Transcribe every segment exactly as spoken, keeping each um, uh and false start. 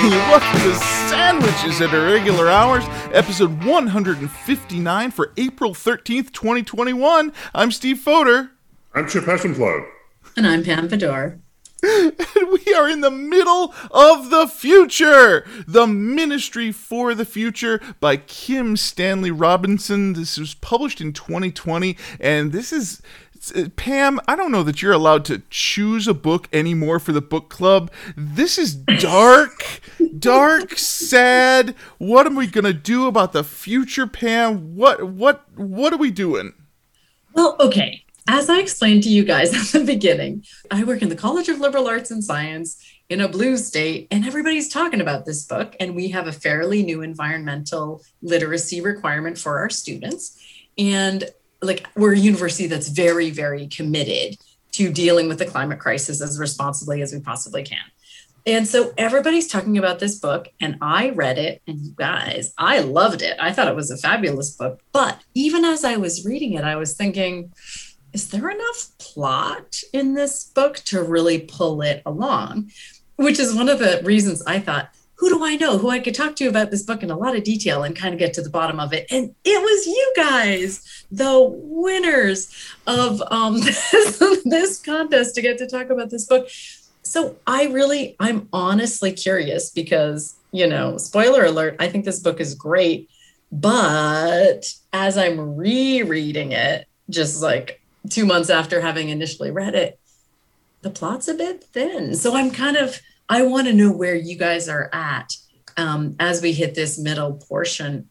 Welcome to Sandwiches at Irregular Hours, episode one fifty-nine for April thirteenth, twenty twenty-one. I'm Steve Fodor. I'm Chip Hessenflow. And I'm Pam Fedor. And we are in the middle of the future. The Ministry for the Future by Kim Stanley Robinson. This was published in twenty twenty, and this is... Pam, I don't know that you're allowed to choose a book anymore for the book club. This is dark, dark, sad. What are we going to do about the future, Pam? What, what, what are we doing? Well, okay. As I explained to you guys at the beginning, I work in the College of Liberal Arts and Science in a blue state, and everybody's talking about this book, and we have a fairly new environmental literacy requirement for our students. And like, we're a university that's very, very committed to dealing with the climate crisis as responsibly as we possibly can. And so everybody's talking about this book, and I read it, and you guys, I loved it. I thought it was a fabulous book. But even as I was reading it, I was thinking, is there enough plot in this book to really pull it along? Which is one of the reasons I thought, who do I know who I could talk to about this book in a lot of detail and kind of get to the bottom of it? And it was you guys, the winners of um, this, this contest to get to talk about this book. So I really, I'm honestly curious because, you know, spoiler alert, I think this book is great. But as I'm rereading it, just like two months after having initially read it, the plot's a bit thin. So I'm kind of, I want to know where you guys are at um, as we hit this middle portion.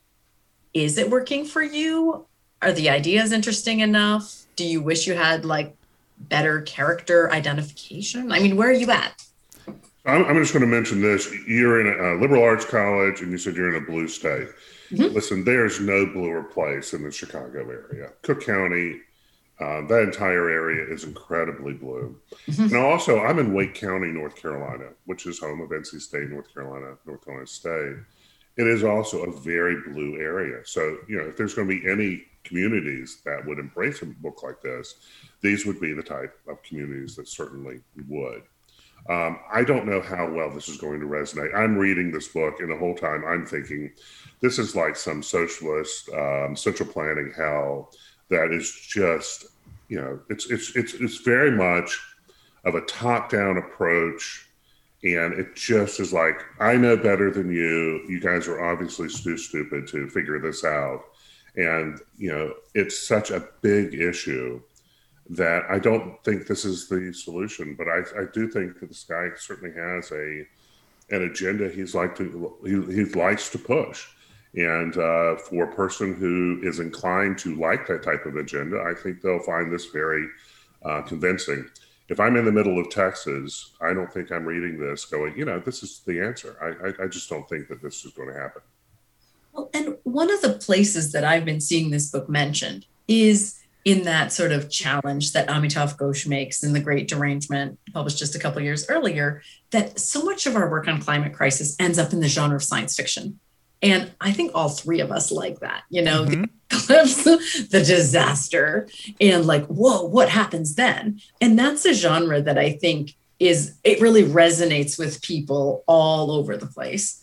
Is it working for you? Are the ideas interesting enough? Do you wish you had like better character identification? I mean, where are you at? I'm, I'm just going to mention this. You're in a, a liberal arts college and you said you're in a blue state. Mm-hmm. Listen, there's no bluer place in the Chicago area. Cook County, Uh, that entire area is incredibly blue. Mm-hmm. And also, I'm in Wake County, North Carolina, which is home of N C State, North Carolina, North Carolina State. It is also a very blue area. So, you know, if there's going to be any communities that would embrace a book like this, these would be the type of communities that certainly would. Um, I don't know how well this is going to resonate. I'm reading this book, and the whole time I'm thinking, this is like some socialist um, central planning hell that is just, you know, it's it's it's it's very much of a top-down approach, and it just is like, I know better than you. You guys are obviously too stupid to figure this out, and you know, it's such a big issue that I don't think this is the solution. But I I do think that this guy certainly has a an agenda he's like to he, he likes to push. And uh, for a person who is inclined to like that type of agenda, I think they'll find this very uh, convincing. If I'm in the middle of Texas, I don't think I'm reading this going, you know, this is the answer. I, I, I just don't think that this is going to happen. Well, and one of the places that I've been seeing this book mentioned is in that sort of challenge that Amitav Ghosh makes in The Great Derangement, published just a couple of years earlier, that so much of our work on climate crisis ends up in the genre of science fiction. And I think all three of us like that, you know, mm-hmm. the eclipse, the disaster, and like, whoa, what happens then? And that's a genre that I think is, it really resonates with people all over the place.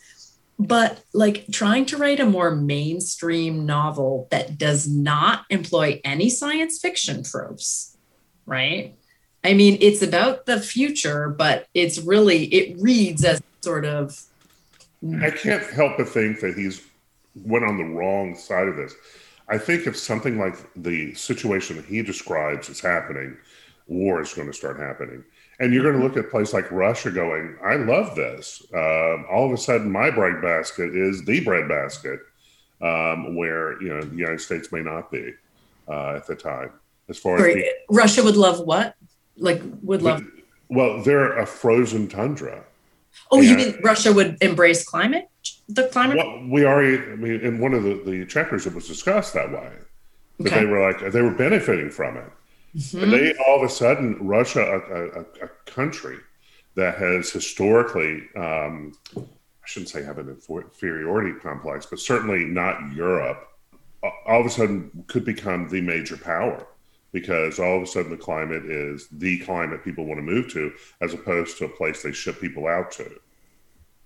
But like trying to write a more mainstream novel that does not employ any science fiction tropes, right? I mean, it's about the future, but it's really, it reads as sort of, I can't help but think that he's went on the wrong side of this. I think if something like the situation that he describes is happening, war is going to start happening. And you're going to look at a place like Russia going, I love this. Um, all of a sudden, my breadbasket is the breadbasket, um, where, you know, the United States may not be uh, at the time. As far as the, Russia would love what? Like, would love? Well, they're a frozen tundra. Oh, you mean Russia would embrace climate? The climate? Well, we already, I mean, in one of the, the chapters, it was discussed that way. That okay. They were like, they were benefiting from it. Mm-hmm. And they, all of a sudden, Russia, a, a, a country that has historically, um, I shouldn't say have an inferiority complex, but certainly not Europe, all of a sudden could become the major power. Because all of a sudden the climate is the climate people want to move to, as opposed to a place they ship people out to.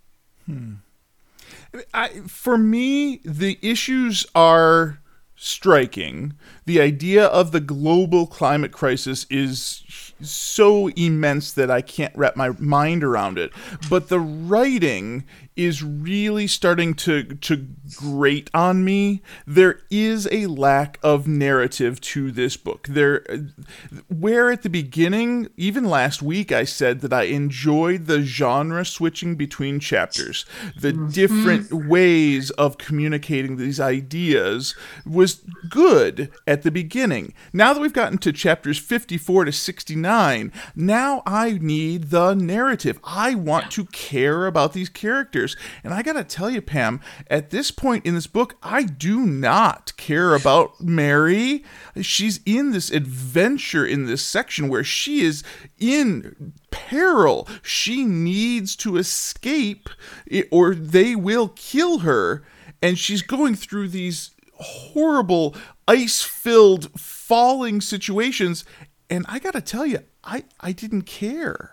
I, for me, the issues are striking. The idea of the global climate crisis is so immense that I can't wrap my mind around it. But the writing is really starting to to grate on me. There is a lack of narrative to this book. There, where at the beginning, even last week, I said that I enjoyed the genre switching between chapters, the mm-hmm. different ways of communicating these ideas was good at the beginning. Now that we've gotten to chapters fifty-four to sixty-nine, now I need the narrative. I want to care about these characters. And I gotta tell you, Pam, at this point in this book, I do not care about Mary. She's in this adventure in this section where she is in peril. She needs to escape or they will kill her. And she's going through these horrible, ice-filled, falling situations. And I gotta tell you, I, I didn't care.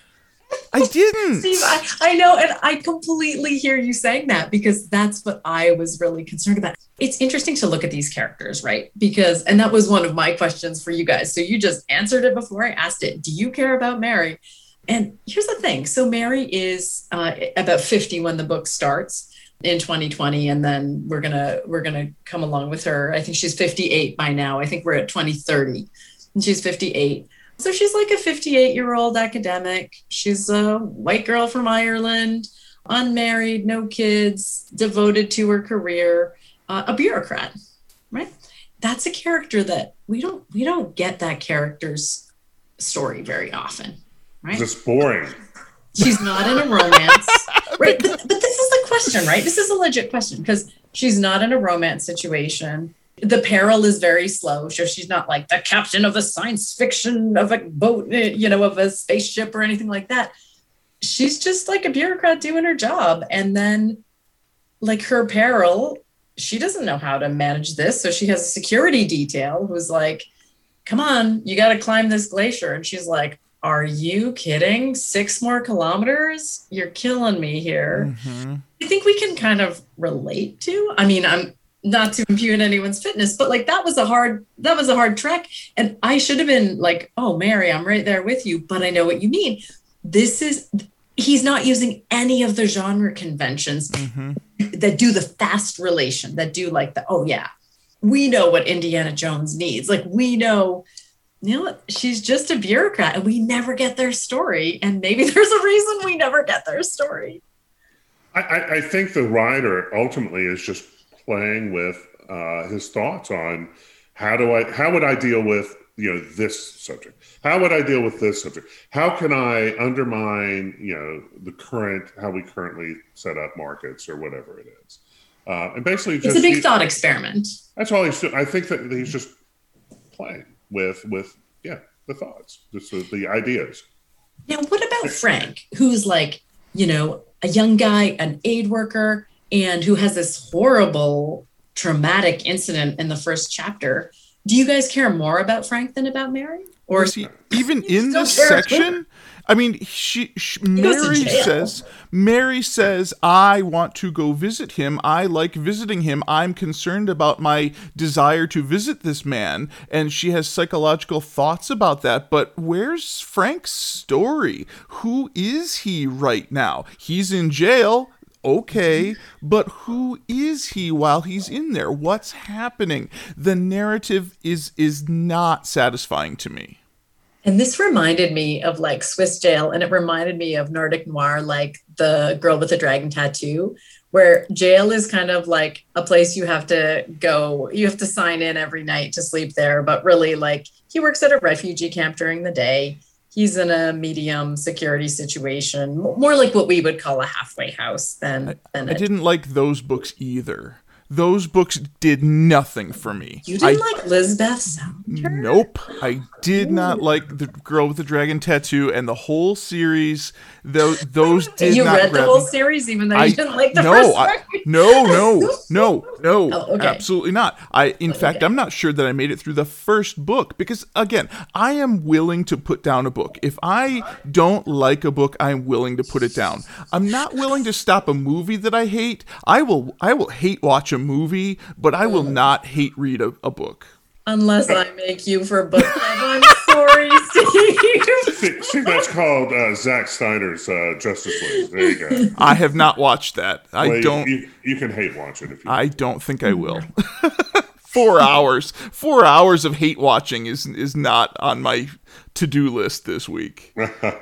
I didn't. Steve, I, I know, and I completely hear you saying that because that's what I was really concerned about. It's interesting to look at these characters, right? Because, and that was one of my questions for you guys. So you just answered it before I asked it. Do you care about Mary? And here's the thing. So Mary is uh, about fifty when the book starts in twenty twenty, and then we're gonna we're gonna come along with her. I think she's fifty-eight by now. I think we're at twenty thirty, and she's fifty-eight. So she's like a fifty-eight-year-old academic. She's a white girl from Ireland, unmarried, no kids, devoted to her career, uh, a bureaucrat, right? That's a character that we don't we don't get that character's story very often, right? Just boring. She's not in a romance, right? But, but this is the question, right? This is a legit question because she's not in a romance situation. The peril is very slow. So she's not like the captain of a science fiction of a boat, you know, of a spaceship or anything like that. She's just like a bureaucrat doing her job. And then like her peril, she doesn't know how to manage this. So she has a security detail who's like, come on, you got to climb this glacier. And she's like, are you kidding? Six more kilometers? You're killing me here. Mm-hmm. I think we can kind of relate to, I mean, I'm, not to impugn anyone's fitness, but like that was a hard, that was a hard trek. And I should have been like, oh, Mary, I'm right there with you, but I know what you mean. This is, he's not using any of the genre conventions mm-hmm. that do the fast relation, that do like the, oh yeah, we know what Indiana Jones needs. Like we know, you know what, she's just a bureaucrat and we never get their story. And maybe there's a reason we never get their story. I, I think the writer ultimately is just playing with uh, his thoughts on how do I, how would I deal with, you know, this subject? How would I deal with this subject? How can I undermine, you know, the current, how we currently set up markets or whatever it is? Uh, and basically just- It's a big he, thought experiment. That's all he's doing. I think that he's just playing with, with, yeah, the thoughts, just the, the ideas. Now, what about Frank, who's like, you know, a young guy, an aid worker, and who has this horrible traumatic incident in the first chapter? Do you guys care more about Frank than about Mary? Or is he even in this section? I mean, she, she Mary says, Mary says, I want to go visit him. I like visiting him. I'm concerned about my desire to visit this man. And she has psychological thoughts about that. But where's Frank's story? Who is he right now? He's in jail. Okay, but who is he while he's in there? What's happening? The narrative is is not satisfying to me. And this reminded me of like Swiss jail, and it reminded me of Nordic noir, like the girl with the dragon tattoo, where jail is kind of like a place you have to go, you have to sign in every night to sleep there. But really, like, he works at a refugee camp during the day. He's in a medium security situation, more like what we would call a halfway house than. I, than I a- didn't like those books either. Those books did nothing for me. You didn't I, like Lisbeth Salander? Nope. I did not like The Girl with the Dragon Tattoo, and the whole series. Those, those did you not read the grab whole me. series, even though I, you didn't like the no, first I, one? no, no, no, no, Oh, okay. absolutely not. I, in fact, okay. I'm not sure that I made it through the first book because, again, I am willing to put down a book. If I don't like a book, I'm willing to put it down. I'm not willing to stop a movie that I hate. I will, I will hate watch a movie, but I will not hate read a, a book. Unless I make you for book club. I'm sorry, Steve. See, see, that's called uh, Zack Snyder's uh, Justice League. There you go. I have not watched that. I Well, you- don't. You, you can hate watch it if you. I don't think I will. Four hours. Four hours of hate watching is is not on my to-do list this week.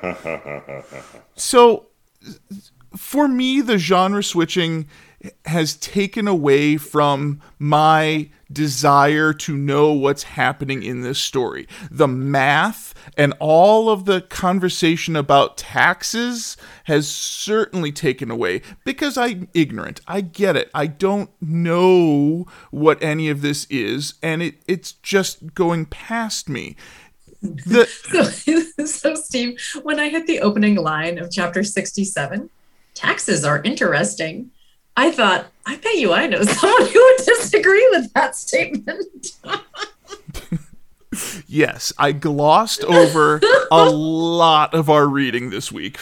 So, for me, the genre switching has taken away from my desire to know what's happening in this story. The math and all of the conversation about taxes has certainly taken away because I'm ignorant. I get it. I don't know what any of this is, and it, it's just going past me. The, So, so, Steve, when I hit the opening line of chapter sixty-seven, taxes are interesting, I thought, I bet you I know someone who would disagree with that statement. yes, I glossed over a lot of our reading this week.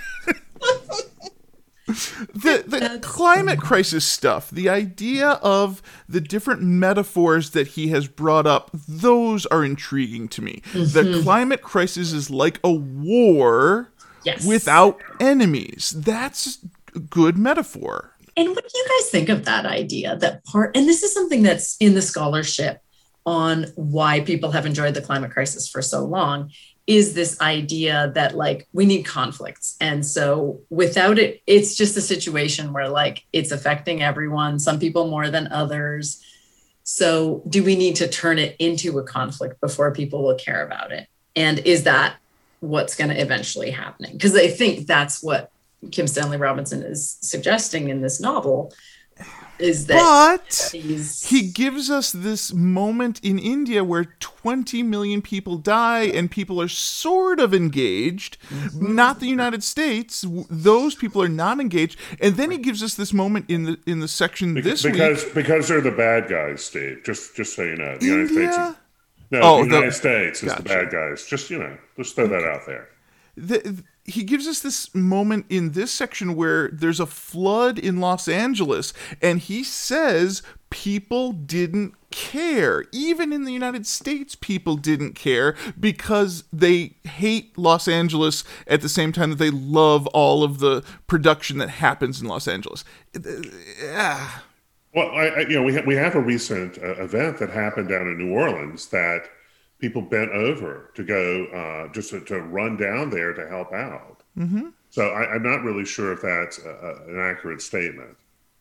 The, the climate crisis stuff, the idea of the different metaphors that he has brought up, those are intriguing to me. Mm-hmm. The climate crisis is like a war yes. without enemies. That's a good metaphor. And what do you guys think of that idea? That part, and this is something that's in the scholarship on why people have enjoyed the climate crisis for so long, is this idea that like we need conflicts. And so without it, it's just a situation where like it's affecting everyone, some people more than others. So do we need to turn it into a conflict before people will care about it? And is that what's going to eventually happen? Because I think that's what Kim Stanley Robinson is suggesting in this novel. Is that but he gives us this moment in India where twenty million people die and people are sort of engaged, mm-hmm. not the United States. Those people are not engaged. And then he gives us this moment in the in the section because, this because, week. Because they're the bad guys, Steve. Just just so you know. The India? United States is, no, oh, the United the, States is gotcha. the bad guys. Just, you know, just throw that out there. The, he gives us this moment in this section where there's a flood in Los Angeles, and he says people didn't care. Even in the United States, people didn't care because they hate Los Angeles at the same time that they love all of the production that happens in Los Angeles. Yeah. Well, I, I, you know, we ha- we have a recent uh, event that happened down in New Orleans that people bent over to go uh, just to, to run down there to help out. Mm-hmm. So I, I'm not really sure if that's a, a, an accurate statement.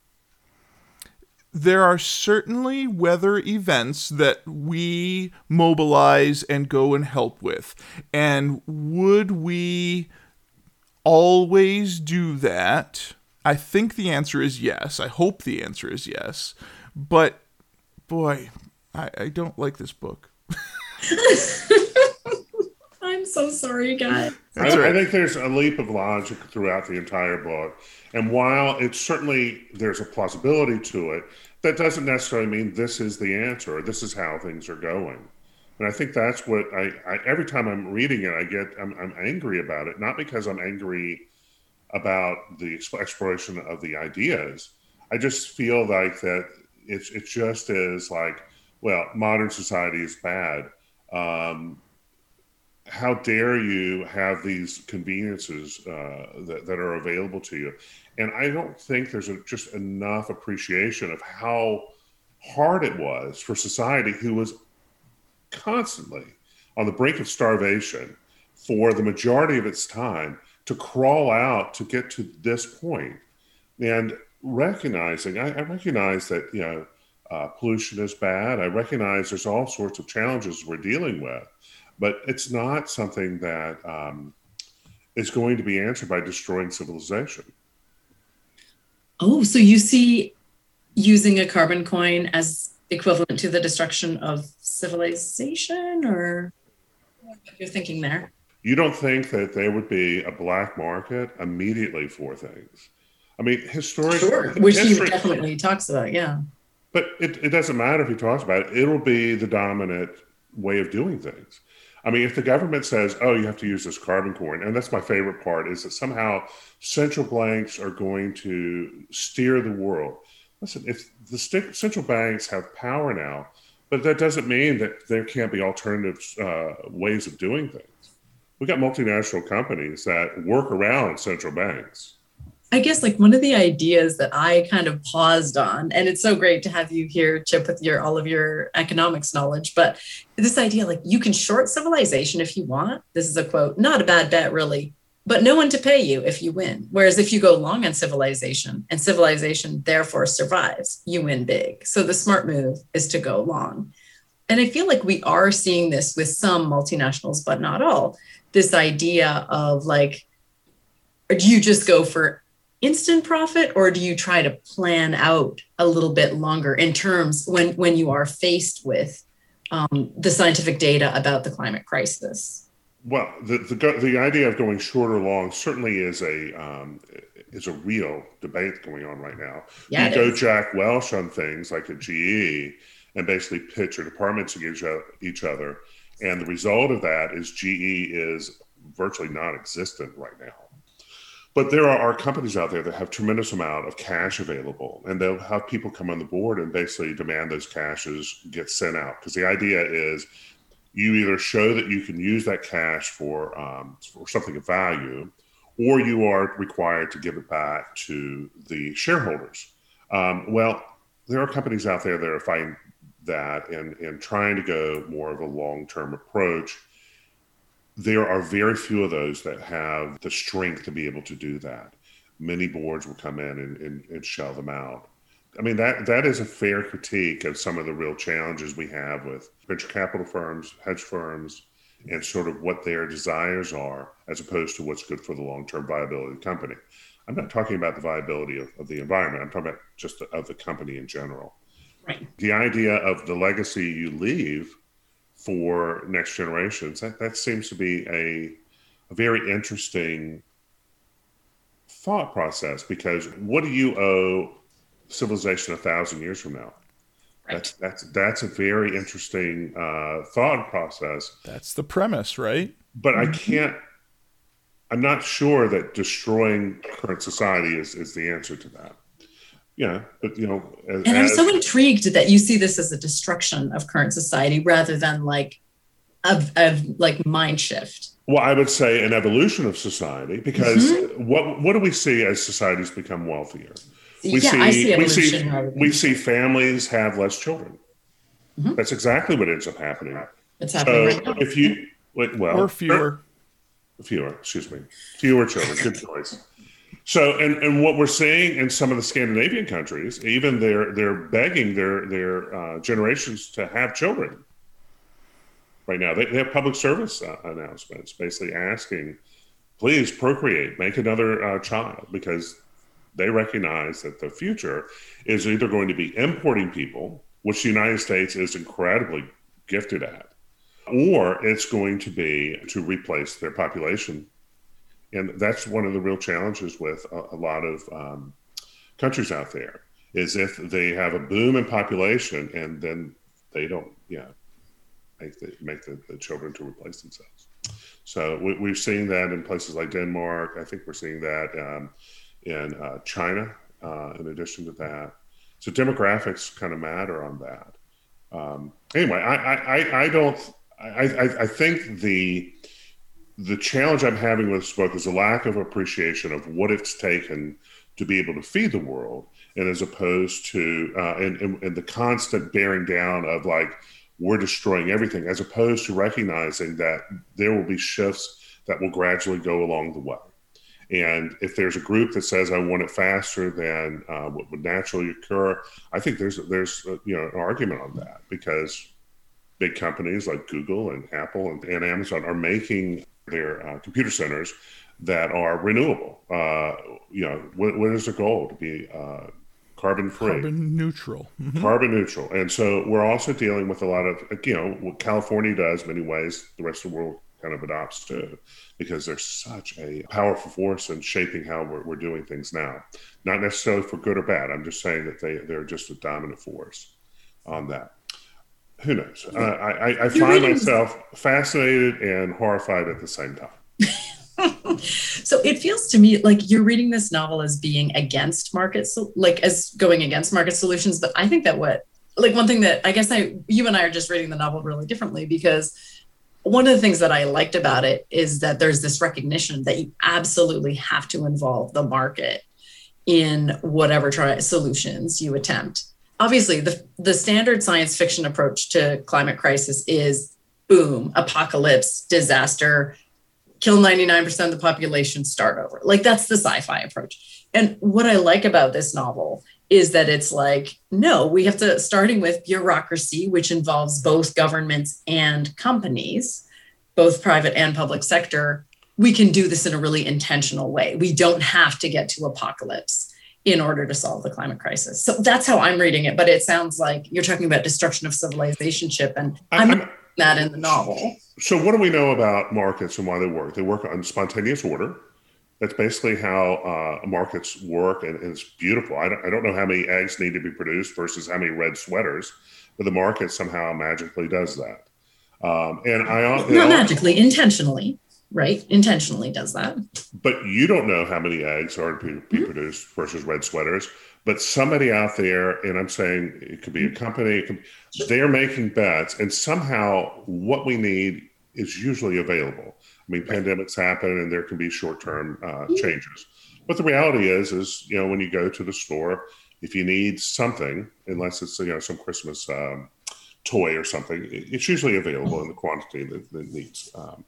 There are certainly weather events that we mobilize and go and help with. And would we always do that? I think the answer is yes. I hope the answer is yes. But, boy, I, I don't like this book. I'm so sorry, guys. I, right. I think there's a leap of logic throughout the entire book. And while it's certainly there's a plausibility to it, that doesn't necessarily mean this is the answer or this is how things are going. And I think that's what I, I every time I'm reading it, I get I'm, I'm angry about it, not because I'm angry about the exploration of the ideas. I just feel like that it's it just is like, well, modern society is bad. Um, how dare you have these conveniences uh, that, that are available to you? And I don't think there's a, just enough appreciation of how hard it was for society, who was constantly on the brink of starvation for the majority of its time, to crawl out to get to this point. And recognizing, I, I recognize that, you know, uh, pollution is bad. I recognize there's all sorts of challenges we're dealing with, but it's not something that um, is going to be answered by destroying civilization. Oh, so you see using a carbon coin as equivalent to the destruction of civilization, or what you're thinking there? You don't think that there would be a black market immediately for things? I mean, historically, sure, which history, he definitely talks about, yeah. But it, it doesn't matter if he talks about it. It'll be the dominant way of doing things. I mean, if the government says, oh, you have to use this carbon coin, and that's my favorite part, is that somehow central banks are going to steer the world. Listen, if the st- central banks have power now, but that doesn't mean that there can't be alternative uh, ways of doing things. We've got multinational companies that work around central banks. I guess like one of the ideas that I kind of paused on, and it's so great to have you here, Chip, with your all of your economics knowledge, but this idea like you can short civilization if you want. This is a quote, not a bad bet really, but no one to pay you if you win. Whereas if you go long on civilization and civilization therefore survives, you win big. So the smart move is to go long. And I feel like we are seeing this with some multinationals, but not all. This idea of like, or do you just go for instant profit, or do you try to plan out a little bit longer in terms when, when you are faced with um, the scientific data about the climate crisis? Well, the, the the idea of going short or long certainly is a um, is a real debate going on right now. Yeah, you go is. Jack Welch on things like a G E and basically pitch your departments against each other, and the result of that is G E is virtually non-existent right now. But there are, are companies out there that have tremendous amount of cash available, and they'll have people come on the board and basically demand those cashes get sent out. Because the idea is you either show that you can use that cash for, um, for something of value, or you are required to give it back to the shareholders. Um, well, there are companies out there that are fighting that and, and trying to go more of a long-term approach. There are very few of those that have the strength to be able to do that. Many boards will come in and, and, and shell them out. I mean, that that is a fair critique of some of the real challenges we have with venture capital firms, hedge firms, and sort of what their desires are, as opposed to what's good for the long-term viability of the company. I'm not talking about the viability of, of the environment. I'm talking about just the, of the company in general. Right. The idea of the legacy you leave for next generations, that, that seems to be a, a very interesting thought process, because what do you owe civilization a thousand years from now? Right. That's that's that's a very interesting uh, thought process. That's the premise, right? But mm-hmm. I can't, I'm not sure that destroying current society is, is the answer to that. Yeah, but you know, as, and I'm as, so intrigued that you see this as a destruction of current society rather than like a, a like mind shift. Well, I would say an evolution of society, because mm-hmm. what what do we see as societies become wealthier? We yeah, see, I see we see evolution. we see families have less children. Mm-hmm. That's exactly what ends up happening. It's happening so right now. If you well or fewer, fewer, excuse me, fewer children. Good choice. So, and, and what we're seeing in some of the Scandinavian countries, even they're they're begging their their uh, generations to have children. Right now, they, they have public service uh, announcements, basically asking, please procreate, make another uh, child, because they recognize that the future is either going to be importing people, which the United States is incredibly gifted at, or it's going to be to replace their population. And that's one of the real challenges with a, a lot of um, countries out there, is if they have a boom in population and then they don't, yeah, make the, make the, the children to replace themselves. So we, we've seen that in places like Denmark. I think we're seeing that um, in uh, China, uh, in addition to that. So demographics kind of matter on that. Um, anyway, I, I, I don't, I, I, I think the, the challenge I'm having with this book is a lack of appreciation of what it's taken to be able to feed the world, and as opposed to, uh, and, and, and the constant bearing down of like, we're destroying everything, as opposed to recognizing that there will be shifts that will gradually go along the way. And if there's a group that says, I want it faster than uh, what would naturally occur, I think there's, there's uh, you know, an argument on that, because big companies like Google and Apple and, and Amazon are making their uh, computer centers that are renewable. Uh, you know, what, what is the goal? To be uh, carbon free, carbon neutral, mm-hmm. carbon neutral. And so we're also dealing with a lot of, you know, what California does in many ways, the rest of the world kind of adopts too, because they're such a powerful force in shaping how we're, we're doing things now. Not necessarily for good or bad. I'm just saying that they, they're just a dominant force on that. Who knows? Uh, I, I find myself fascinated and horrified at the same time. So it feels to me like you're reading this novel as being against markets, like as going against market solutions. But I think that what, like one thing that I guess I, you and I are just reading the novel really differently, because one of the things that I liked about it is that there's this recognition that you absolutely have to involve the market in whatever try solutions you attempt. Obviously, the, the standard science fiction approach to climate crisis is boom, apocalypse, disaster, kill ninety-nine percent of the population, start over. Like that's the sci-fi approach. And what I like about this novel is that it's like, no, we have to, starting with bureaucracy, which involves both governments and companies, both private and public sector, we can do this in a really intentional way. We don't have to get to apocalypse in order to solve the climate crisis. So that's how I'm reading it. But it sounds like you're talking about destruction of civilizationship, and I'm not reading that in the novel. So what do we know about markets and why they work? They work on spontaneous order. That's basically how uh, markets work, and, and it's beautiful. I don't, I don't know how many eggs need to be produced versus how many red sweaters, but the market somehow magically does that. Um, and I Not know, magically, intentionally. Right, intentionally does that. But you don't know how many eggs are to be, be mm-hmm. produced versus red sweaters. But somebody out there, and I'm saying it could be a company, it could, they're making bets, and somehow what we need is usually available. I mean, right. Pandemics happen, and there can be short-term uh, mm-hmm. changes. But the reality is, is you know, when you go to the store, if you need something, unless it's you know some Christmas um, toy or something, it's usually available mm-hmm. in the quantity that, that it needs. Um,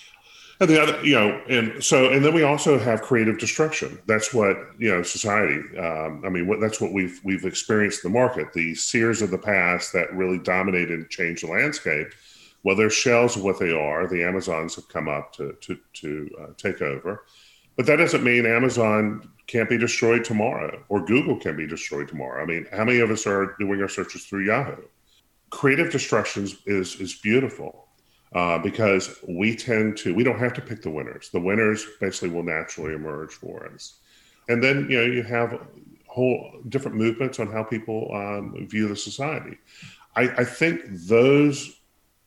And the other, you know, and so, and then we also have creative destruction. That's what, you know, society, um, I mean, what, that's what we've, we've experienced in the market. The Sears of the past that really dominated and changed the landscape. Well, they're shells of what they are. The Amazons have come up to, to, to uh, take over. But that doesn't mean Amazon can't be destroyed tomorrow, or Google can be destroyed tomorrow. I mean, how many of us are doing our searches through Yahoo? Creative destruction is, is beautiful. Uh, because we tend to, we don't have to pick the winners. The winners basically will naturally emerge for us. And then, you know, you have whole different movements on how people um, view the society. I, I think those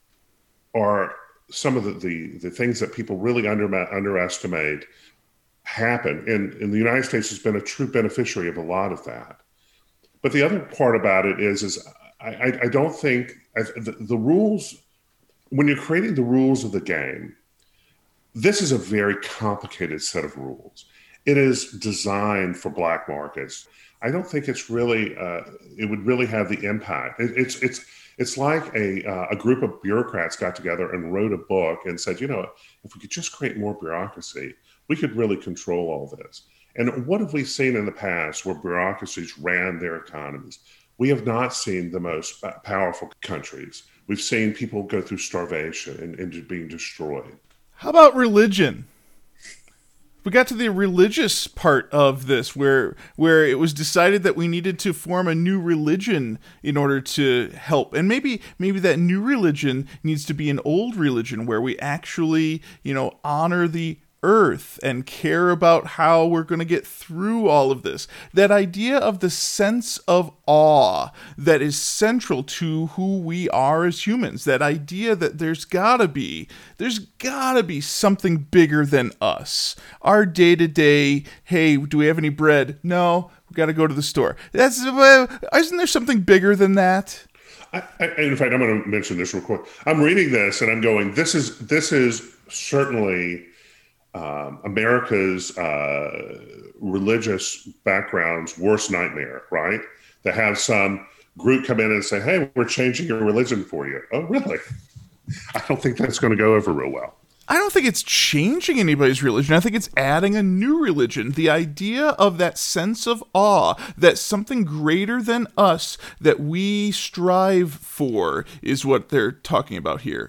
are some of the, the, the things that people really under, underestimate happen. And, and the United States has been a true beneficiary of a lot of that. But the other part about it is, is I, I don't think I, the, the rules, when you're creating the rules of the game, this is a very complicated set of rules. It is designed for black markets. I don't think it's really, uh, it would really have the impact. It, it's it's it's like a uh, a group of bureaucrats got together and wrote a book and said, you know, if we could just create more bureaucracy, we could really control all this. And what have we seen in the past where bureaucracies ran their economies? We have not seen the most powerful countries. We've seen people go through starvation and, and being destroyed. How about religion? We got to the religious part of this where where it was decided that we needed to form a new religion in order to help. And maybe maybe that new religion needs to be an old religion where we actually, you know, honor the earth and care about how we're going to get through all of this. That idea of the sense of awe that is central to who we are as humans. That idea that there's gotta be, there's gotta be something bigger than us. Our day-to-day, hey, do we have any bread? No, we gotta go to the store. That's, uh, isn't there something bigger than that? I, I, in fact, I'm going to mention this real quick. I'm reading this and I'm going, this is, this is certainly Um, America's uh, religious background's worst nightmare, right? To have some group come in and say, hey, we're changing your religion for you. Oh, really? I don't think that's going to go over real well. I don't think it's changing anybody's religion. I think it's adding a new religion. The idea of that sense of awe, that something greater than us that we strive for is what they're talking about here.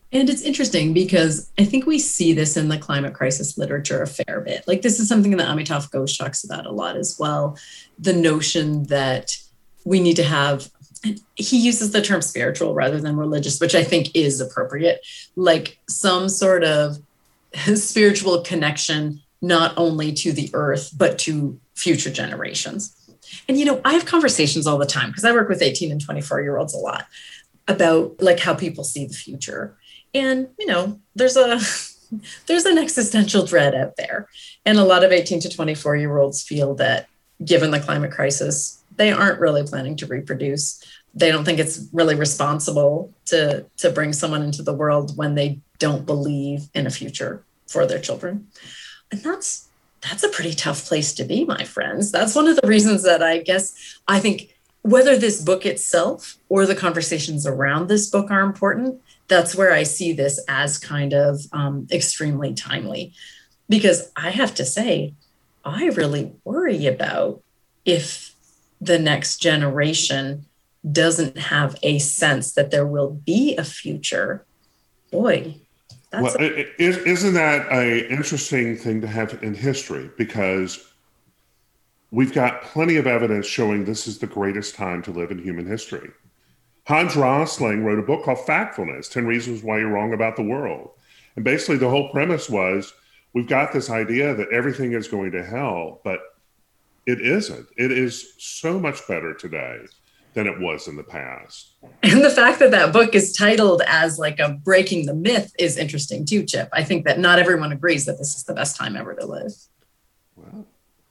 And it's interesting because I think we see this in the climate crisis literature a fair bit. Like this is something that Amitav Ghosh talks about a lot as well. The notion that we need to have, he uses the term spiritual rather than religious, which I think is appropriate, like some sort of spiritual connection, not only to the earth, but to future generations. And, you know, I have conversations all the time because I work with eighteen and twenty-four year olds a lot about like how people see the future. And, you know, there's a, there's an existential dread out there. And a lot of eighteen to twenty-four year olds feel that given the climate crisis, they aren't really planning to reproduce. They don't think it's really responsible to, to bring someone into the world when they don't believe in a future for their children. And that's, that's a pretty tough place to be, my friends. That's one of the reasons that I guess I think whether this book itself or the conversations around this book are important, that's where I see this as kind of um, extremely timely. Because I have to say, I really worry about if the next generation doesn't have a sense that there will be a future. Boy, that's well, a- isn't that an interesting thing to have in history? Because we've got plenty of evidence showing this is the greatest time to live in human history. Hans Rosling wrote a book called Factfulness, ten Reasons Why You're Wrong About the World. And basically the whole premise was, we've got this idea that everything is going to hell, but it isn't. It is so much better today than it was in the past. And the fact that that book is titled as like a breaking the myth is interesting too, Chip. I think that not everyone agrees that this is the best time ever to live. Well,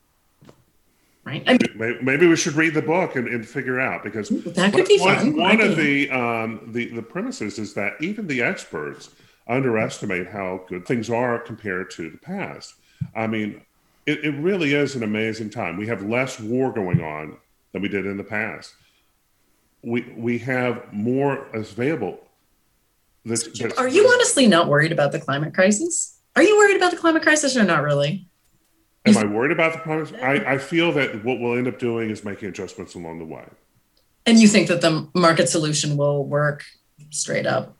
right? I mean, maybe, maybe we should read the book and, and figure out, because that could be one, fun. One of the, um, the the premises is that even the experts underestimate how good things are compared to the past. I mean, it, it really is an amazing time. We have less war going on than we did in the past. We we have more available. This, this, Are you honestly not worried about the climate crisis? Are you worried about the climate crisis or not really? Am I worried about the climate? I, I feel that what we'll end up doing is making adjustments along the way. And you think that the market solution will work straight up?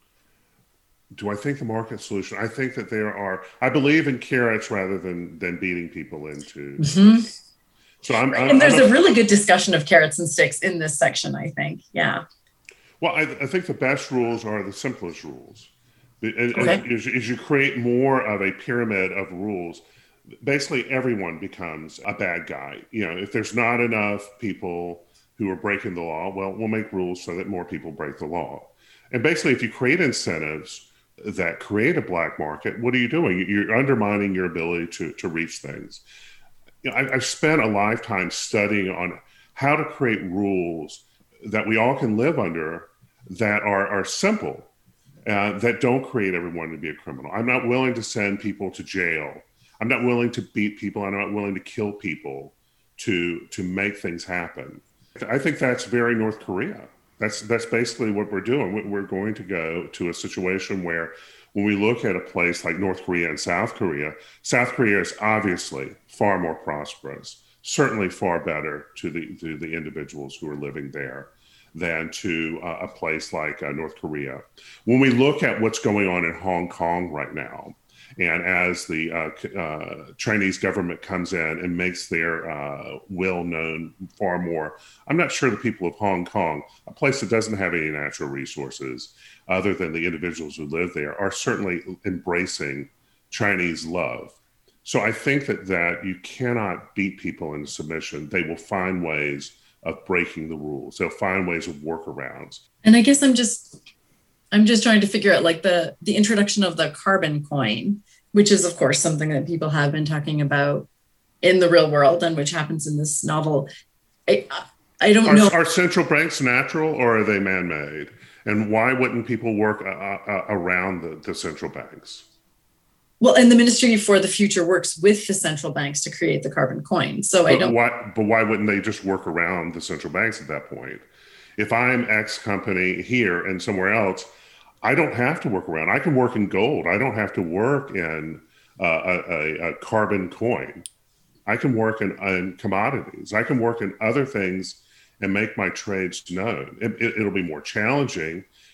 Do I think the market solution? I think that there are, I believe in carrots rather than, than beating people into. Mm-hmm. So I'm, I'm, and there's I'm a, a really good discussion of carrots and sticks in this section, I think. Yeah. Well, I, I think the best rules are the simplest rules. As, Okay. as, as you create more of a pyramid of rules, basically everyone becomes a bad guy. You know, if there's not enough people who are breaking the law, well, we'll make rules so that more people break the law. And basically, if you create incentives that create a black market, what are you doing? You're undermining your ability to, to reach things. You know, I, I've spent a lifetime studying on how to create rules that we all can live under that are, are simple, uh, that don't create everyone to be a criminal. I'm not willing to send people to jail. I'm not willing to beat people. I'm not willing to kill people to, to make things happen. I think that's very North Korea. That's that's basically what we're doing. We're going to go to a situation where when we look at a place like North Korea and South Korea, South Korea is obviously far more prosperous, certainly far better to the, to the individuals who are living there than to uh, a place like uh, North Korea. When we look at what's going on in Hong Kong right now, and as the uh, uh, Chinese government comes in and makes their uh, will known far more, I'm not sure the people of Hong Kong, a place that doesn't have any natural resources other than the individuals who live there, are certainly embracing Chinese love. So I think that, that you cannot beat people into submission. They will find ways of breaking the rules. They'll find ways of workarounds. And I guess I'm just... I'm just trying to figure out like the, the introduction of the carbon coin, which is, of course, something that people have been talking about in the real world and which happens in this novel. I, I don't are, know. Are central banks natural or are they man-made? And why wouldn't people work uh, uh, around the, the central banks? Well, and the Ministry for the Future works with the central banks to create the carbon coin. So but I don't. Why, but why wouldn't they just work around the central banks at that point? If I'm X company here and somewhere else, I don't have to work around. I can work in gold. I don't have to work in uh, a, a carbon coin. I can work in, in commodities. I can work in other things and make my trades known. It, it, it'll be more challenging,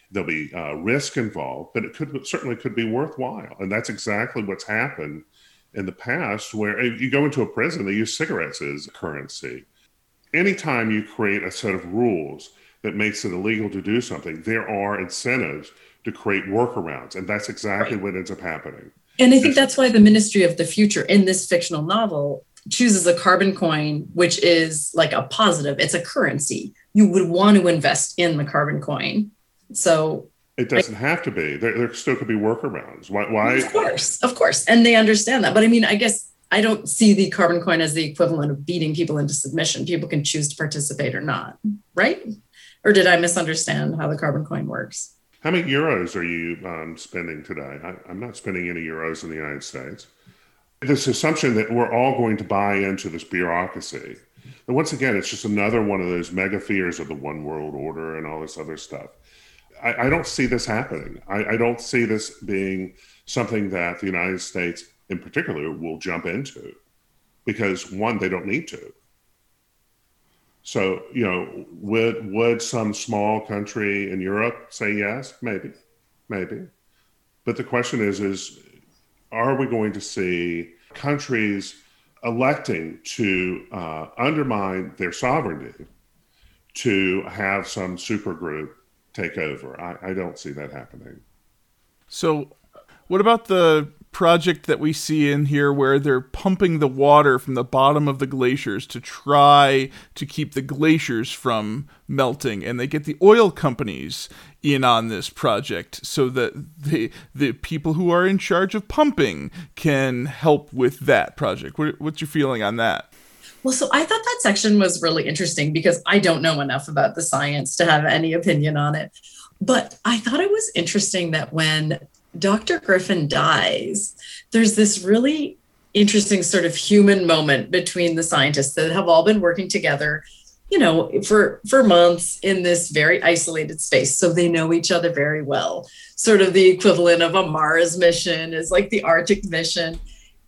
There'll be uh, risk involved, but it could certainly could be worthwhile. And that's exactly what's happened in the past, where if you go into a prison, they use cigarettes as currency. Anytime you create a set of rules that makes it illegal to do something, there are incentives to create workarounds. And that's exactly right. what ends up happening. And I think it's, that's why the Ministry of the Future in this fictional novel chooses a carbon coin, which is like a positive. It's a currency. You would want to invest in the carbon coin. So it doesn't I, have to be. There, there still could be workarounds. Why, why? Of course, of course. And they understand that. But I mean, I guess I don't see the carbon coin as the equivalent of beating people into submission. People can choose to participate or not, right? Or did I misunderstand how the carbon coin works? How many euros are you um, spending today? I, I'm not spending any euros in the United States. This assumption that we're all going to buy into this bureaucracy. And once again, it's just another one of those mega fears of the one world order and all this other stuff. I, I don't see this happening. I, I don't see this being something that the United States in particular will jump into because, one, they don't need to. So, you know, would would some small country in Europe say yes? Maybe, maybe. But the question is, is are we going to see countries electing to uh, undermine their sovereignty to have some supergroup take over? I, I don't see that happening. So what about the project that we see in here where they're pumping the water from the bottom of the glaciers to try to keep the glaciers from melting, and they get the oil companies in on this project so that the the people who are in charge of pumping can help with that project? What, what's your feeling on that? Well, so I thought that section was really interesting because I don't know enough about the science to have any opinion on it. But I thought it was interesting that when Doctor Griffin dies, there's this really interesting sort of human moment between the scientists that have all been working together, you know, for, for months in this very isolated space. So they know each other very well. Sort of the equivalent of a Mars mission is like the Arctic mission.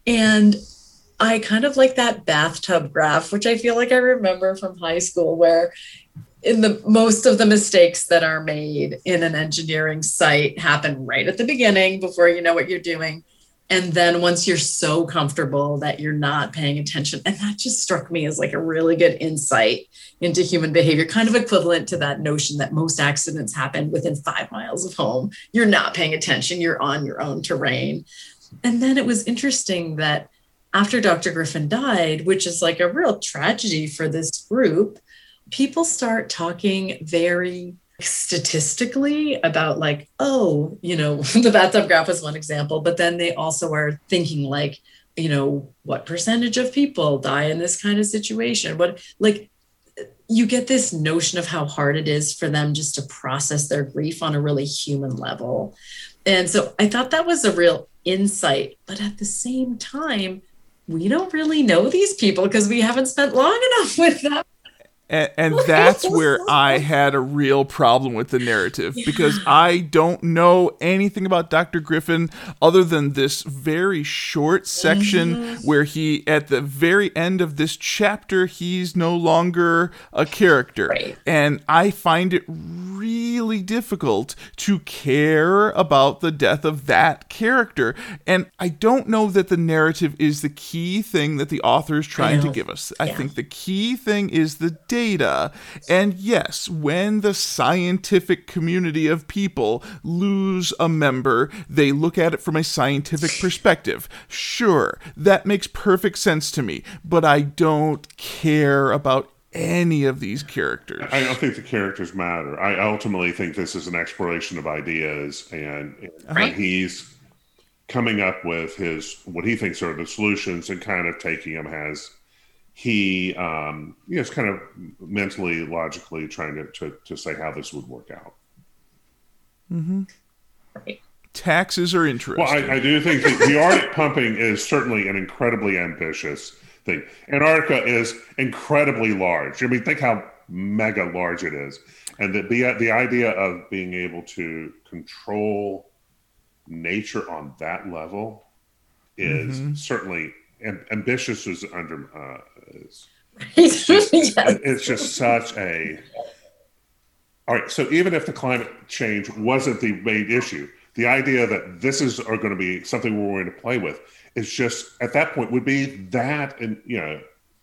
And I kind of like that bathtub graph, which I feel like I remember from high school, where in the most of the mistakes that are made in an engineering site happen right at the beginning before you know what you're doing. And then once you're so comfortable that you're not paying attention, and that just struck me as like a really good insight into human behavior, kind of equivalent to that notion that most accidents happen within five miles of home. You're not paying attention, you're on your own terrain. And then it was interesting that after Doctor Griffin died, which is like a real tragedy for this group, people start talking very statistically about like, oh, you know, the bathtub graph was one example, but then they also are thinking like, you know, what percentage of people die in this kind of situation? What, like, you get this notion of how hard it is for them just to process their grief on a really human level. And so I thought that was a real insight, but at the same time, we don't really know these people because we haven't spent long enough with them. And, and that's where I had a real problem with the narrative, yeah. because I don't know anything about Doctor Griffin other than this very short section mm-hmm. where he, at the very end of this chapter, he's no longer a character. Right. And I find it really difficult to care about the death of that character. And I don't know that the narrative is the key thing that the author is trying to give us. I yeah. think the key thing is the data. And yes, when the scientific community of people lose a member, they look at it from a scientific perspective. Sure, that makes perfect sense to me, but I don't care about any of these characters. I don't think the characters matter. I ultimately think this is an exploration of ideas, and, and right. he's coming up with his what he thinks are the solutions and kind of taking them as he um, you know, is kind of mentally, logically trying to, to, to say how this would work out. Mm-hmm. Right. Taxes are interesting. Well, I, I do think that the Arctic pumping is certainly an incredibly ambitious thing. Antarctica is incredibly large. I mean, think how mega large it is. And the, the, the idea of being able to control nature on that level is mm-hmm. certainly am, ambitious is under uh, is, yes. it's just such a All right. So even if the climate change wasn't the main issue, the idea that this is are going to be something we're going to play with is just at that point would be that, and you know,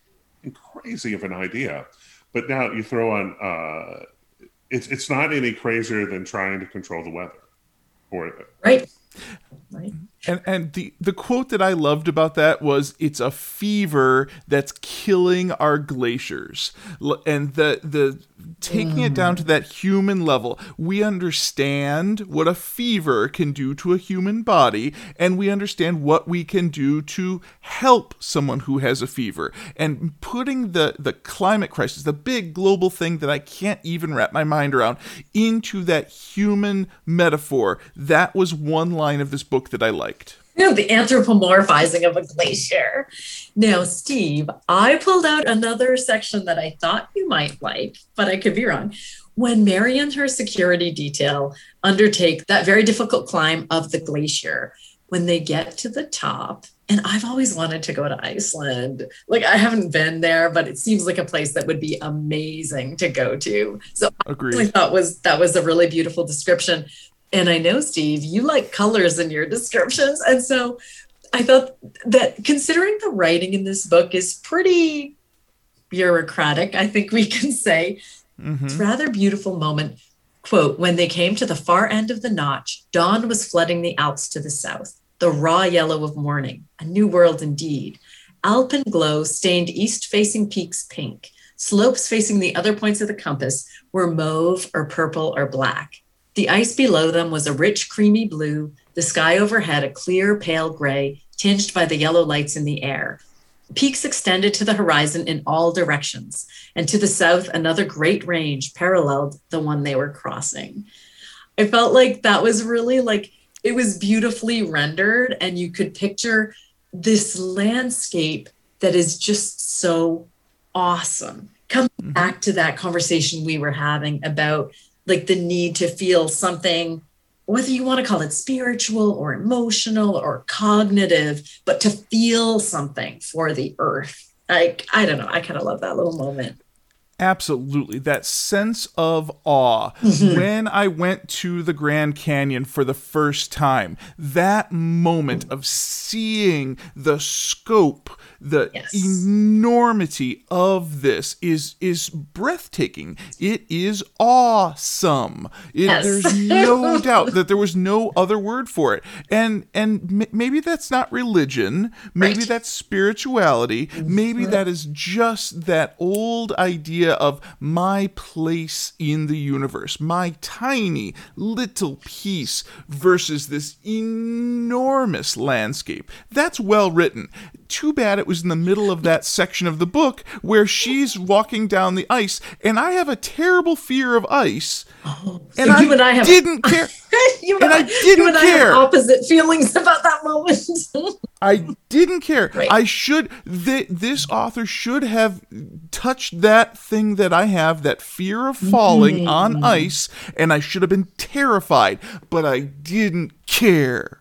crazy of an idea. But now you throw on, uh, it's it's not any crazier than trying to control the weather, or right. Right. And and the, the quote that I loved about that was, it's a fever that's killing our glaciers. L- And the the taking mm. it down to that human level, we understand what a fever can do to a human body, and we understand what we can do to help someone who has a fever. And putting the, the climate crisis, the big global thing that I can't even wrap my mind around, into that human metaphor, that was one line of this book that I liked. You know, the anthropomorphizing of a glacier. Now, Steve, I pulled out another section that I thought you might like, but I could be wrong. When Mary and her security detail undertake that very difficult climb of the glacier, when they get to the top, and I've always wanted to go to Iceland. Like, I haven't been there, but it seems like a place that would be amazing to go to. So Agreed. I thought was that was a really beautiful description. And I know, Steve, you like colors in your descriptions. And so I thought that considering the writing in this book is pretty bureaucratic, I think we can say, mm-hmm. It's a rather beautiful moment. Quote, when they came to the far end of the notch, dawn was flooding the Alps to the south, the raw yellow of morning, a new world indeed. Alpine glow stained east-facing peaks pink. Slopes facing the other points of the compass were mauve or purple or black. The ice below them was a rich, creamy blue, the sky overhead a clear, pale gray, tinged by the yellow lights in the air. Peaks extended to the horizon in all directions, and to the south, another great range paralleled the one they were crossing. I felt like that was really like, it was beautifully rendered, and you could picture this landscape that is just so awesome. Coming mm-hmm. back to that conversation we were having about like the need to feel something, whether you want to call it spiritual or emotional or cognitive, but to feel something for the earth. Like, I don't know. I kind of love that little moment. Absolutely. That sense of awe. Mm-hmm. When I went to the Grand Canyon for the first time, that moment of seeing the scope, the yes. enormity of this is is breathtaking. It is awesome. It, yes. There's no doubt that there was no other word for it. And and m- maybe that's not religion. Maybe right. that's spirituality. Mm-hmm. Maybe that is just that old idea of my place in the universe, my tiny little piece versus this enormous landscape. That's well written. Too bad it was in the middle of that section of the book where she's walking down the ice, and I have a terrible fear of ice, oh, and, so I you and I have didn't care. you and I, I didn't you and care. I have opposite feelings about that moment. I didn't care. Right. I should. Th- this author should have touched that thing that I have, that fear of falling mm. on ice, and I should have been terrified, but I didn't care.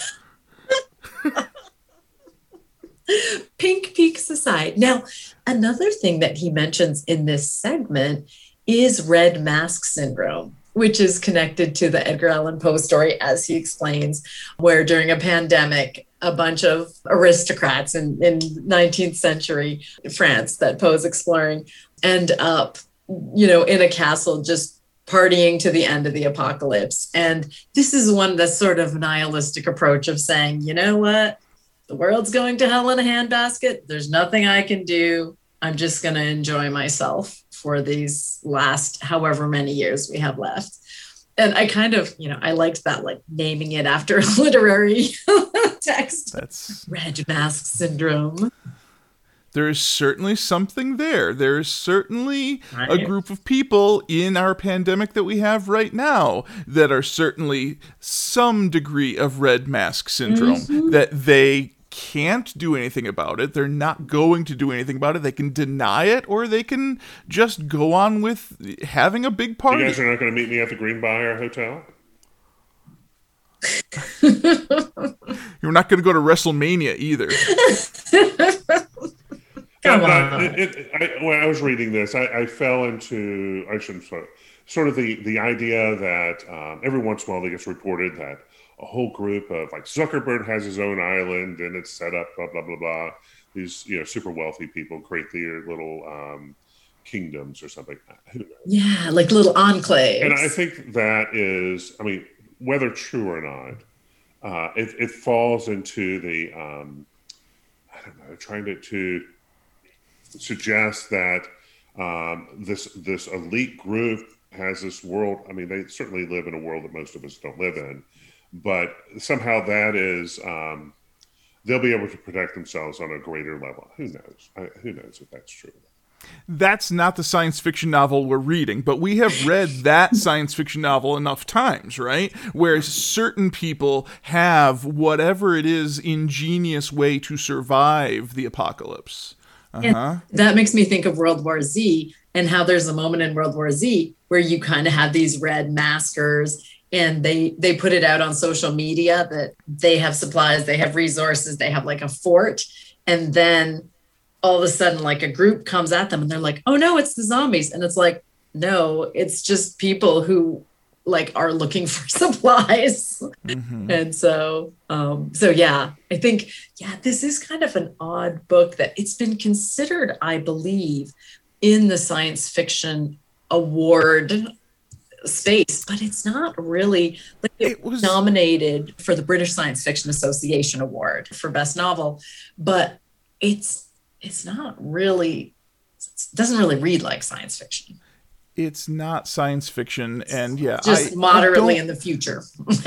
Pink peaks aside. Now, another thing that he mentions in this segment is red mask syndrome, which is connected to the Edgar Allan Poe story, as he explains, where during a pandemic, a bunch of aristocrats in, in nineteenth century France that Poe's exploring end up, you know, in a castle just partying to the end of the apocalypse. And this is one that's sort of nihilistic approach of saying, you know what? The world's going to hell in a handbasket. There's nothing I can do. I'm just going to enjoy myself for these last however many years we have left. And I kind of, you know, I liked that, like naming it after a literary text. That's red mask syndrome. There is certainly something there. There is certainly right. a group of people in our pandemic that we have right now that are certainly some degree of red mask syndrome, mm-hmm. that they can't do anything about it. They're not going to do anything about it. They can deny it, or they can just go on with having a big party. You guys are not going to meet me at the Greenbrier Hotel? You're not going to go to WrestleMania either. Come but, on. It, it, I, when I was reading this, I, I fell into, I shouldn't say, sort of the, the idea that um, every once in a while it gets reported that a whole group of like Zuckerberg has his own island and it's set up, blah, blah, blah, blah. These, you know, super wealthy people create their little um, kingdoms or something. Who knows? Yeah, like little enclaves. And I think that is, I mean, whether true or not, uh, it, it falls into the, um, I don't know, trying to, to suggest that um, this this elite group has this world. I mean, they certainly live in a world that most of us don't live in, but somehow that is, um, they'll be able to protect themselves on a greater level. Who knows? I, who knows if that's true? That's not the science fiction novel we're reading, but we have read that science fiction novel enough times, right? Where certain people have whatever it is ingenious way to survive the apocalypse. Uh-huh. That makes me think of World War Z and how there's a moment in World War Z where you kind of have these red maskers and they they put it out on social media that they have supplies, they have resources, they have like a fort, and then all of a sudden, like a group comes at them and they're like, oh no, it's the zombies. And it's like, no, it's just people who like are looking for supplies. Mm-hmm. And so, um, so yeah, I think, yeah, this is kind of an odd book that it's been considered, I believe, in the science fiction award space, but it's not really, like it, it was nominated for the British Science Fiction Association Award for Best Novel, but it's, it's not really, it doesn't really read like science fiction. It's not science fiction. And yeah, just I, moderately I in the future.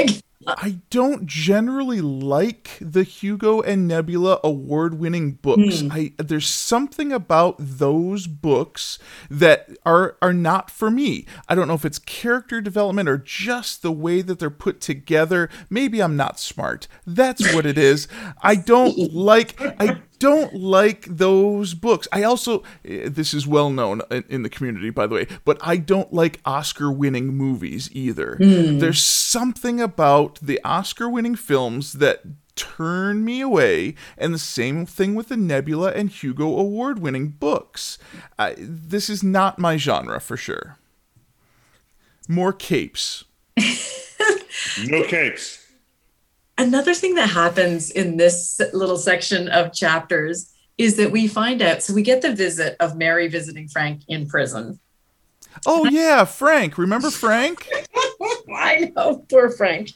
I don't generally like the Hugo and Nebula award-winning books. Mm. I there's something about those books that are are not for me. I don't know if it's character development or just the way that they're put together. Maybe I'm not smart. That's what it is. I don't like I don't like those books. I also, this is well known in the community, by the way, but I don't like Oscar-winning movies either. Mm. There's something about the Oscar-winning films that turn me away, and the same thing with the Nebula and Hugo award-winning books. I, this is not my genre, for sure. More capes. No capes. Another thing that happens in this little section of chapters is that we find out, so we get the visit of Mary visiting Frank in prison. Oh, yeah, Frank. Remember Frank? I know, poor Frank.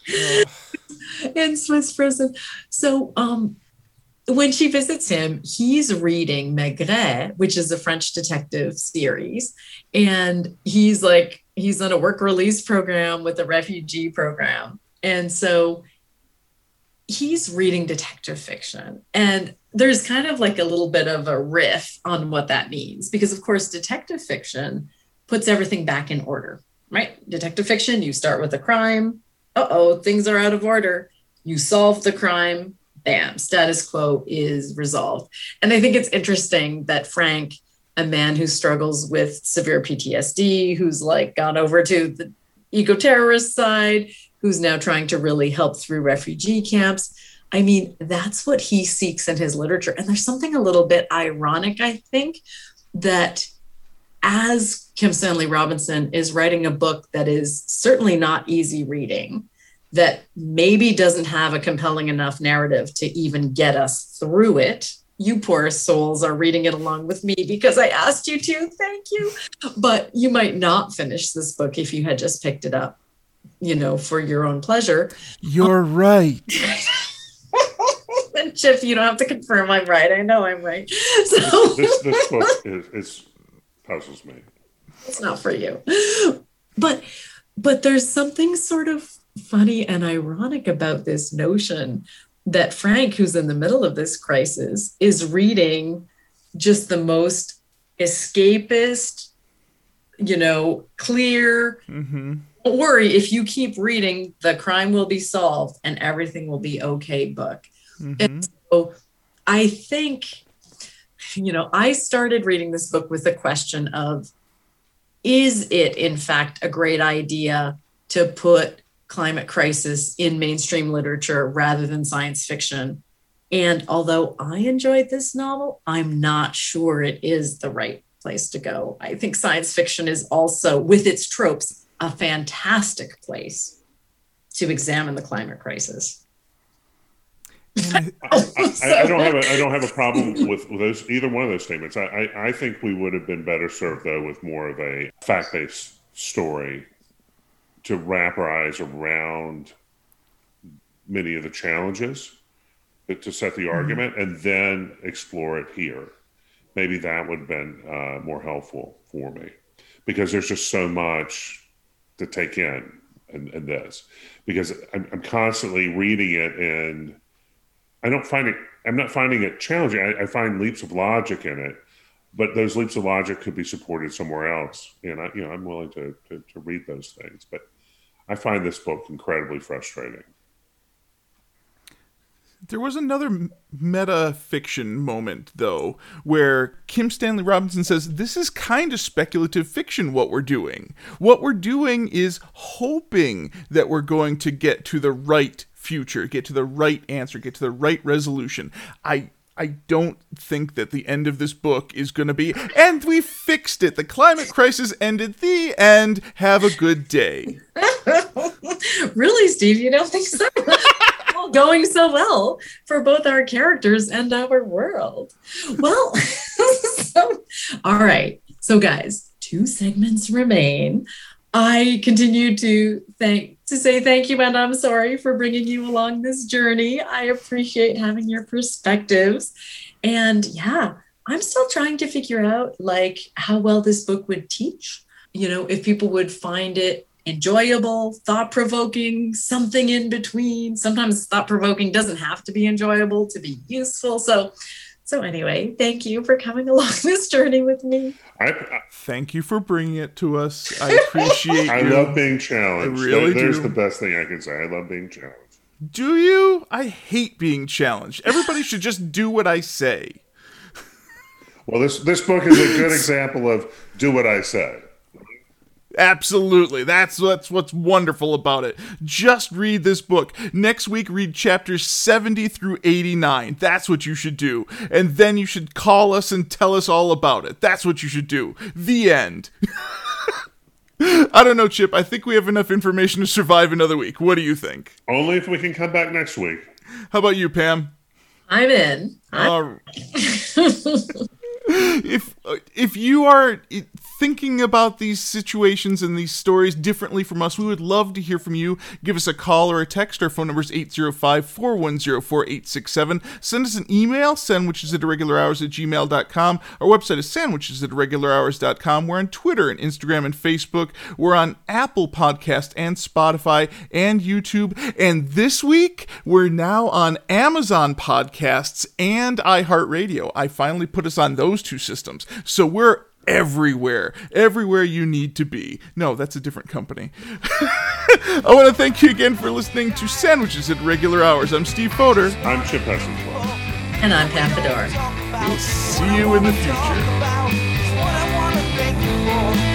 In Swiss prison. So um, when she visits him, he's reading Maigret, which is a French detective series. And he's like, he's on a work release program with a refugee program. And so he's reading detective fiction, and there's kind of like a little bit of a riff on what that means, because of course detective fiction puts everything back in order, right? Detective fiction, you start with a crime, uh-oh, things are out of order, you solve the crime, bam, status quo is resolved. And I think it's interesting that Frank, a man who struggles with severe P T S D, who's like gone over to the eco-terrorist side, who's now trying to really help through refugee camps. I mean, that's what he seeks in his literature. And there's something a little bit ironic, I think, that as Kim Stanley Robinson is writing a book that is certainly not easy reading, that maybe doesn't have a compelling enough narrative to even get us through it. You poor souls are reading it along with me because I asked you to, thank you. But you might not finish this book if you had just picked it up, you know, for your own pleasure. You're right. And Chip, you don't have to confirm I'm right. I know I'm right. So this, this, this book is, is puzzles me. It's not for you. But but there's something sort of funny and ironic about this notion that Frank, who's in the middle of this crisis, is reading just the most escapist, you know, clear, mm-hmm. Don't worry, if you keep reading, the crime will be solved and everything will be okay book. Mm-hmm. And so I think, you know, I started reading this book with the question of, is it in fact a great idea to put climate crisis in mainstream literature rather than science fiction? And although I enjoyed this novel, I'm not sure it is the right place to go. I think science fiction is also, with its tropes, a fantastic place to examine the climate crisis. I, I, I don't have a I don't have a problem with, with those either one of those statements. I, I, I think we would have been better served though with more of a fact-based story to wrap our eyes around many of the challenges, but to set the argument and then explore it here. Maybe that would have been uh, more helpful for me, because there's just so much to take in in, in this. Because I'm, I'm constantly reading it and I don't find it, I'm not finding it challenging. I, I find leaps of logic in it, but those leaps of logic could be supported somewhere else. And I, you know, I'm willing to, to, to read those things, but I find this book incredibly frustrating. There was another meta fiction moment, though, where Kim Stanley Robinson says, this is kind of speculative fiction, what we're doing. What we're doing is hoping that we're going to get to the right future, get to the right answer, get to the right resolution. I I don't think that the end of this book is going to be, and we fixed it. The climate crisis ended. The end. Have a good day. Really, Steve? You don't think so? All going so well for both our characters and our world. Well, so, all right. So, guys, two segments remain. I continue to thank to say thank you, and I'm sorry for bringing you along this journey. I appreciate having your perspectives. And yeah, I'm still trying to figure out like how well this book would teach, you know, if people would find it enjoyable, thought-provoking, something in between. Sometimes thought-provoking doesn't have to be enjoyable to be useful. So So anyway, thank you for coming along this journey with me. I, I, thank you for bringing it to us. I appreciate I you. love being challenged. I really there, there's do. the best thing I can say. I love being challenged. Do you? I hate being challenged. Everybody should just do what I say. Well, this this book is a good example of do what I say. Absolutely. That's what's what's wonderful about it. Just read this book. Next week, read chapters seventy through eighty-nine. That's what you should do. And then you should call us and tell us all about it. That's what you should do. The end. I don't know, Chip. I think we have enough information to survive another week. What do you think? Only if we can come back next week. How about you, Pam? I'm in. Uh, if if you are thinking about these situations and these stories differently from us, we would love to hear from you. Give us a call or a text. Our phone number is eight zero five, four one zero, four eight six seven. Send us an email, sandwiches at irregular hours at gmail dot com. Our website is sandwiches at irregular hours dot com. We're on Twitter and Instagram and Facebook. We're on Apple Podcast and Spotify and YouTube. And this week, we're now on Amazon Podcasts and iHeartRadio. I finally put us on those two systems. So we're everywhere, everywhere you need to be. No, that's a different company. I want to thank you again for listening to Sandwiches at Regular Hours. I'm Steve Fodor. I'm Chip Hessenswell. And I'm Pam Fedora. We'll see you in the future.